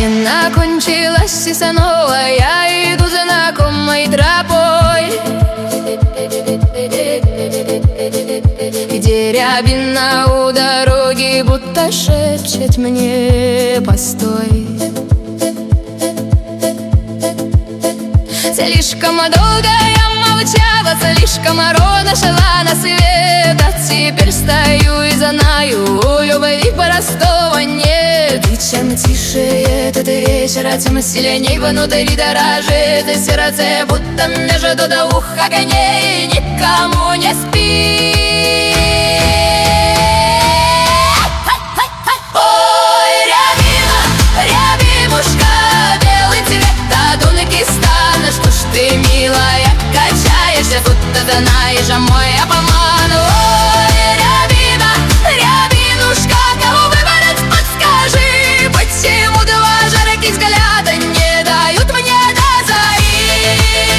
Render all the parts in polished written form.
Осень кончилась, и снова я иду знакомой тропой. И дерябина у дороги будто шепчет мне: постой. Слишком долго я молчала, слишком рано шла на свет, а теперь стою и знаю, любви простого нет. И чем тише этот вечер, тем сильней внутри дрожит и сердце, будто между двух огней никому не спит. Ой, рябина, рябинушка, белый цвет от Узбекистана, что ж ты, милая, качаешься, будто знаешь мой обман. Ой, рябина, рябинушка, кого выбрать, подскажи, почему два жарких взгляда не дают мне до зари?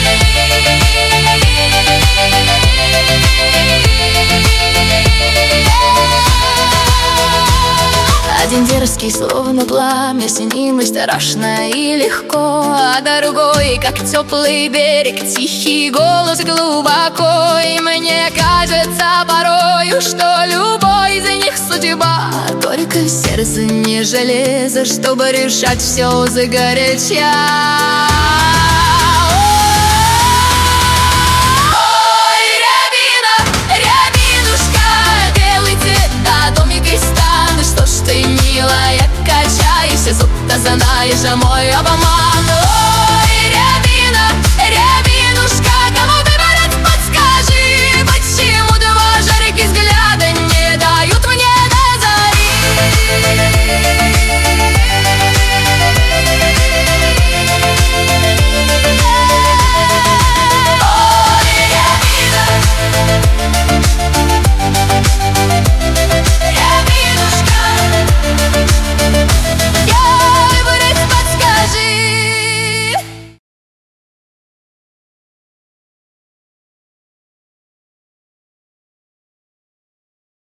Один дерзкий, словно пламя, с ним и страшно, и легко, а другой, как теплый берег, тихий голос глубоко. И мне кажется порою, что любой из них судьба, только сердце не железо, чтобы решать все загоряча. Что ж ты, милая, качаешься, будто знаешь мой обман.